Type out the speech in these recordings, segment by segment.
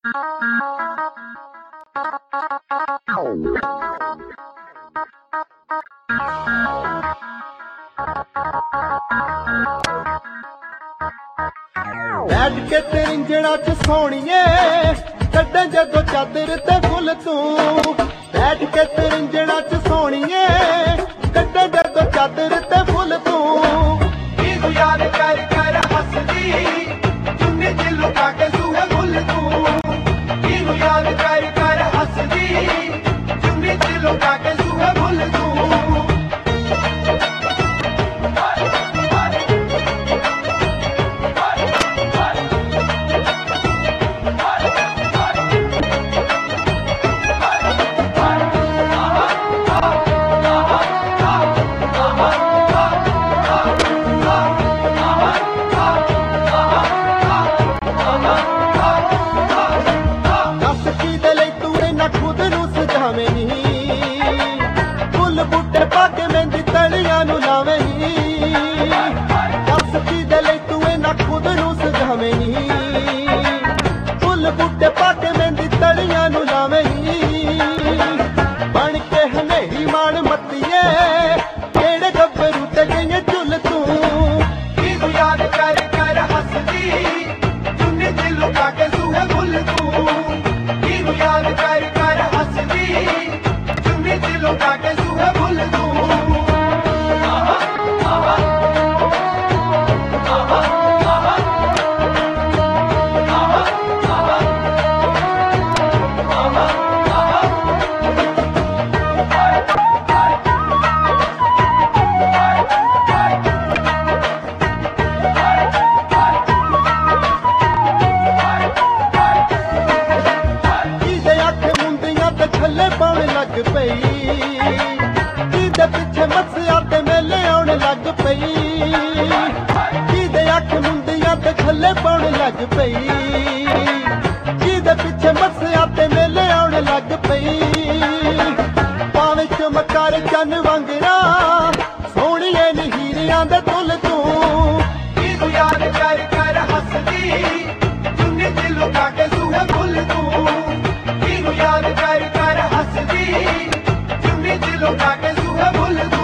बैठ के तिरिंजड़ा च सोनिए कड्डे जदों चादर ते फुल तू। बैठ के तिरिंजड़ा च सोनिए कड्डे जदों चादर ते फुल तू। याद कर कर हसदी चुन्नी च लुका के सूहे फुल तू। याद कर कर हसदी चुन्नी च लुका के सूहे फुल तू। फुल बूटे पाके मेहंदी तलियां नू लावे नी। दस की दे लई तू इन्हां खुद नू सजावे नी। फुल बूटे पाके मेहंदी तलियां नू लावे नी। बन के हनेरी मान मत्तीए केड़े गब्बरू ते गईए झुल तू। याद कर कर हसदी चुन्नी च लुका के सूहे फुल तू। याद कर कर हसदी चुन्नी च लुका के सूहे फुल तू। थल्ले पाउण लग पई किदे पिछे मस्सिया ते मेले आउण लग पई। किदे अख मुंदियां ते थल्ले पाउण लग पई। किदे पिछे मस्सिया ते मेले आउण लग पई। पावे चमकार चन वांगरा सोहणिए नी हीरियां दे तुल तू। याद कर कर हसदी चुन्नी च लुका के सूहे फुल तू। याद कर कर हसदी चुन्नी च लुका के सूहे फुल तू।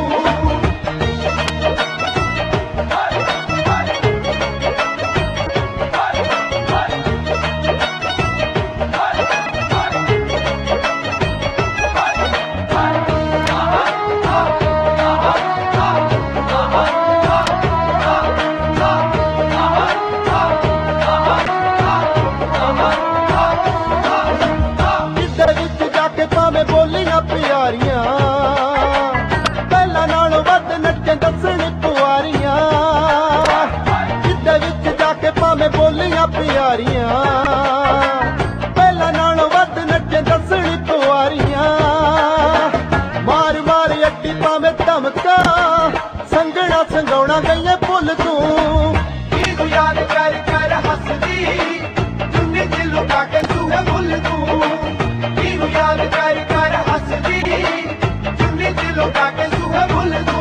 बोलियां प्यारियां पहला नालों वध नचे दसण कुआरियां। जिद्दे विच जाके भावें बोलियां प्यारियां पहला नालों वध नचे दसण कुआरियां। मार मार अड्डी भावें धमका संगना संगाउणा गईए भुल तू। याद कर कर हसदी चुन्नी च लुका के सूहे फुल तू। याद कर कर हसदी चुन्नी च लुका के सूहे फुल तू।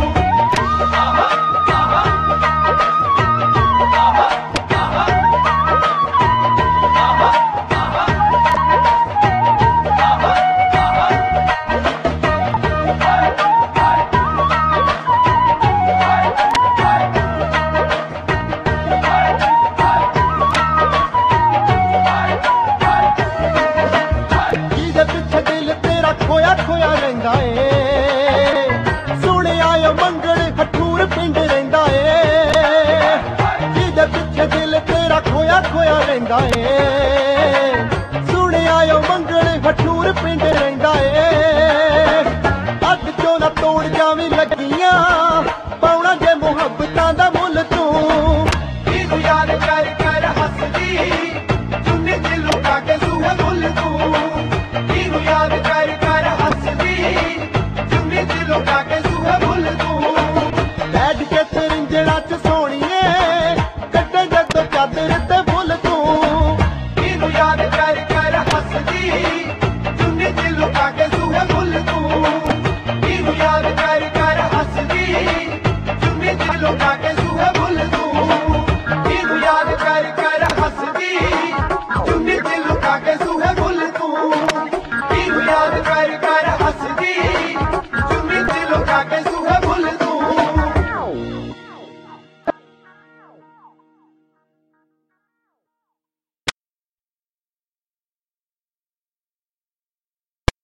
खोया खोया रहिंदा ए सुणिया ओ मंगल हठूर पिंड रहिंदा ए। जिहदे पिछे दिल तेरा खोया खोया रहिंदा ए। सुणिया ओ मंगल हठूर पिंड रहिंदा ए। अध चों ना तोड़ जावी लगियां पाउणा जे मुहब्बतां दा मुल तू। याद कर कर हसदी चुन्नी च लुका के सूहे फुल तू। याद कर कर हसदी चुन्नी च लुका के सूहे फुल तू। बैठ के तिरिंजड़ा च सोनिए कड्डे जदों चादर ते फुल तू। याद